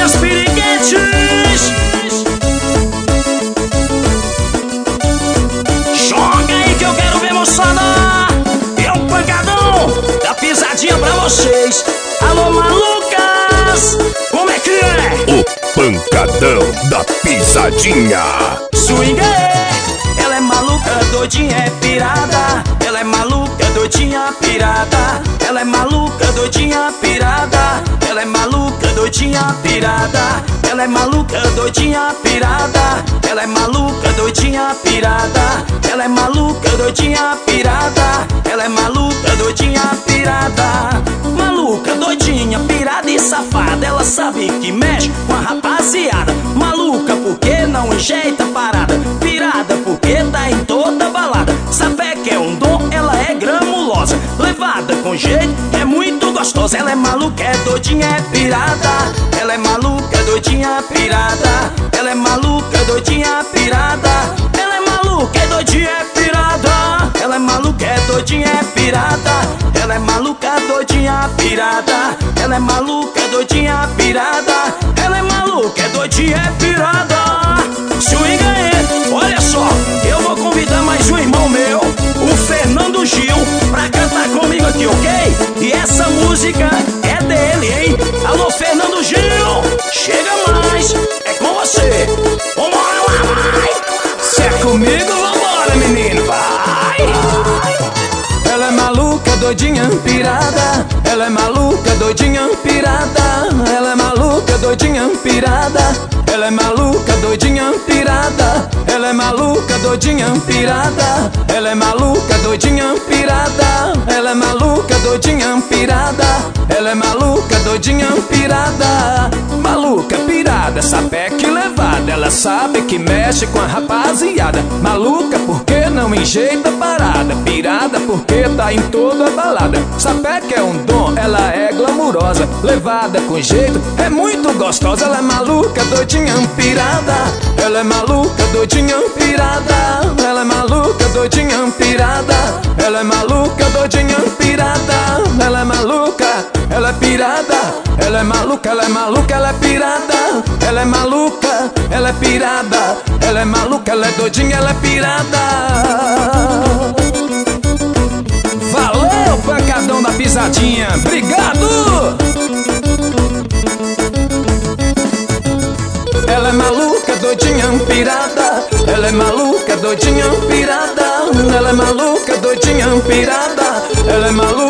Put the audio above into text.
das piriguetes. Joga aí que eu quero ver, moçada. É o pancadão da pisadinha pra vocês. Alô, malucas, como é que é? O pancadão da pisadinha. Swinguei. Ela é maluca, doidinha, é pirada. Ela é maluca, doidinha, pirada. Ela é maluca, doidinha, pirada. Ela é maluca, doidinha, pirada. Ela é maluca, doidinha, pirada. Ela é maluca, doidinha, pirada. Ela é maluca, doidinha, pirada. Ela é maluca, doidinha, pirada. Maluca, doidinha, pirada e safada. Ela sabe que mexe com a rapaziada. Maluca porque não enjeita parada. Pirada porque tá em toda balada. Sabe que é um dom, ela é gramulosa. Levada com jeito, é muito gostosa. Ela é maluca, é doidinha, é pirada. Ela é maluca, doidinha, pirada. Ela é maluca, doidinha, pirada. Ela é maluca, é doidinha, é pirada. Ela é maluca, é doidinha, é pirada. Ela é maluca, doidinha, pirada. Ela é maluca, doidinha, pirada. Ela é maluca, é doidinha, é pirada. Swinga aí, olha só, eu vou convidar mais um irmão meu, o Fernando Gil, pra cantar comigo aqui, ok? E essa música é dele, hein? Alô, Fernando Gil, chega mais, é com você. Vambora lá, vai! Se é comigo, vambora, menino, vai! Ela é maluca, doidinha, pirada. Ela é maluca, doidinha, pirada. Ela é maluca, doidinha, pirada. Ela é maluca, doidinha, pirada. Ela é maluca, doidinha, pirada. Ela é maluca, doidinha, pirada. Ela é maluca, doidinha, pirada. Ela é maluca, doidinha, pirada. Maluca, pirada, sapeque levada. Ela sabe que mexe com a rapaziada. Maluca porque não enjeita parada. Pirada porque tá em toda balada. Sapeque é um dom, ela é glamurosa. Levada com jeito, é muito gostosa. Ela é maluca, doidinha, pirada. Ela é maluca, doidinha, pirada. Ela é maluca, doidinha, pirada. Ela é maluca, doidinha, pirada. Ela é maluca, ela é pirada. Ela é maluca, ela é maluca, ela é pirada. Ela é maluca, ela é pirada. Ela é maluca, ela é doidinha, ela é pirada. Valeu, pancadão da pisadinha. Obrigado! Ela é maluca, doidinha, pirada. Ela é maluca, doidinha, pirada. Ela é maluca, doidinha, pirada. Ela é maluca.